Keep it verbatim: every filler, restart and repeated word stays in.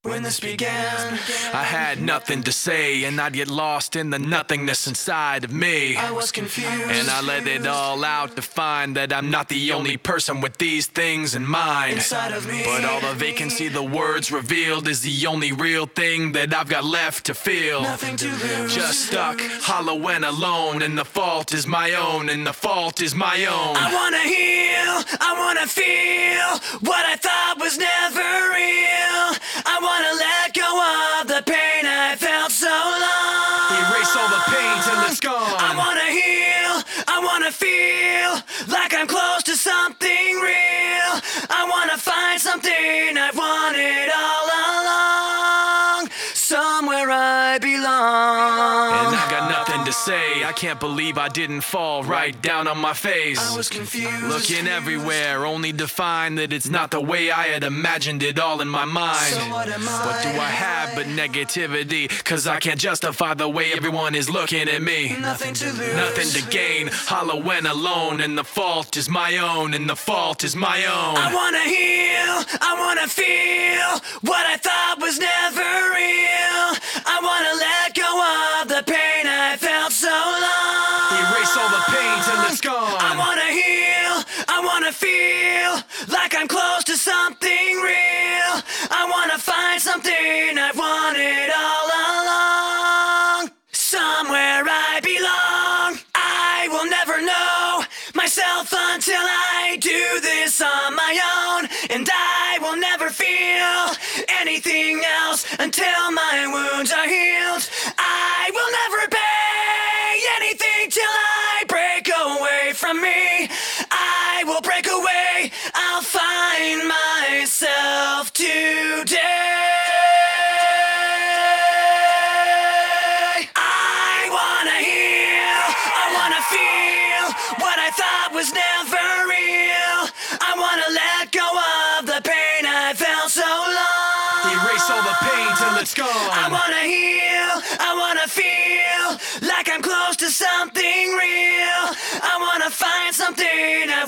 When this began, I had nothing to say, and I'd get lost in the nothingness inside of me. I was confused, And I let it all out to find that I'm not the only person with these things in mind. inside of me. But all the vacancy the words revealed is the only real thing that I've got left to feel. Nothing to lose. Just stuck, hollow and alone, and the fault is my own, and the fault is my own. I wanna heal, I wanna feel what I thought was never real. I wanna let go of the pain I felt so long. Erase all the pain till it's gone. I wanna heal, I wanna feel like I'm close to something real. I wanna find something I've wanted all along, somewhere I belong. And I got nothing to say, I can't believe I didn't fall right down on my face. I was confused, Looking everywhere, only to find that it's not the way I had imagined it all in my mind. So what am I? What do I have but negativity? Cause I can't justify the way everyone is looking at me. Nothing to lose, Nothing to gain, hollow and alone, and the fault is my own, and the fault is my own. I wanna heal, I wanna feel what I thought was never real. I wanna let go of the pain I felt so long. Erase all the pain till it's gone. I wanna heal, I wanna feel like I'm close to something real. I wanna find something I've wanted all along, somewhere I belong. I will never know myself until I do this on my own, and I will never feel anything else until my wounds are healed. I will never pay anything till I break away from me. I will break away, I'll find myself today. I wanna heal, I wanna feel what I thought was never real. I wanna let go of the pain I felt so long. Erase all the pain till it's gone. I wanna heal, I wanna feel like I'm close to something real. I wanna find something I